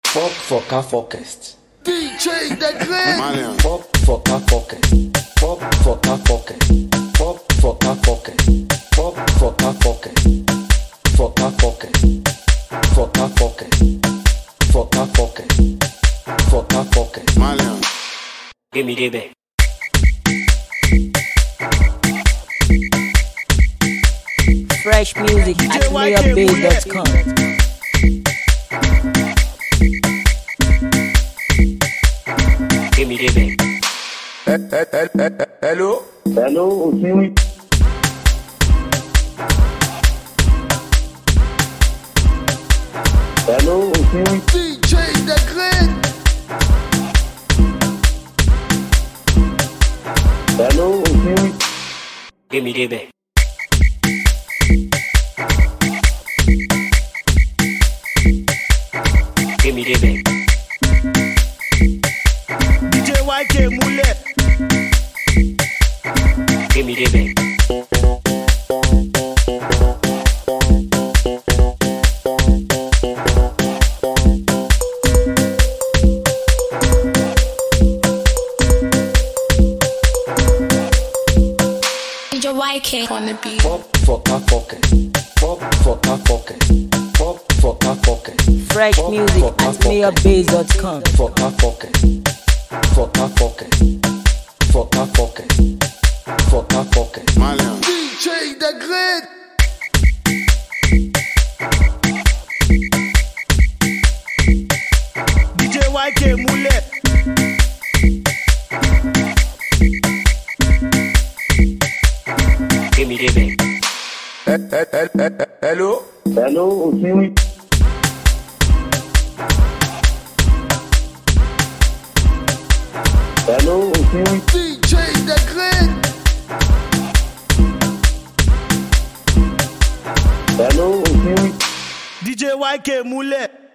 Fuck for car forecast. DJ Degré. Fuck for car forecast. Fuck for car forecast. Fuck for car forecast. Fuck for car forecast. For car forecast. For car forecast. For car forecast. For car forecast. Give me the back. Fresh music at MayorBay.com. Give me the back. Hello? Hello, okay. Hello, okay. DJ Degré. Hello, okay. Give me the back. Give me the back. DJ YK Moulet. Give me the back. DJ YK on the beat. Fuck for car forecast. Fuck for car forecast. Fuck for car forecast. Fresh music at MayorBay.com. For car forecast. For car forecast. For car forecast. For car forecast. DJ Degré. DJ YK Moulet. Give me the back. Hello? Hello, okay. Hello, okay. DJ Degré. Hello, okay. DJ YK Moulet.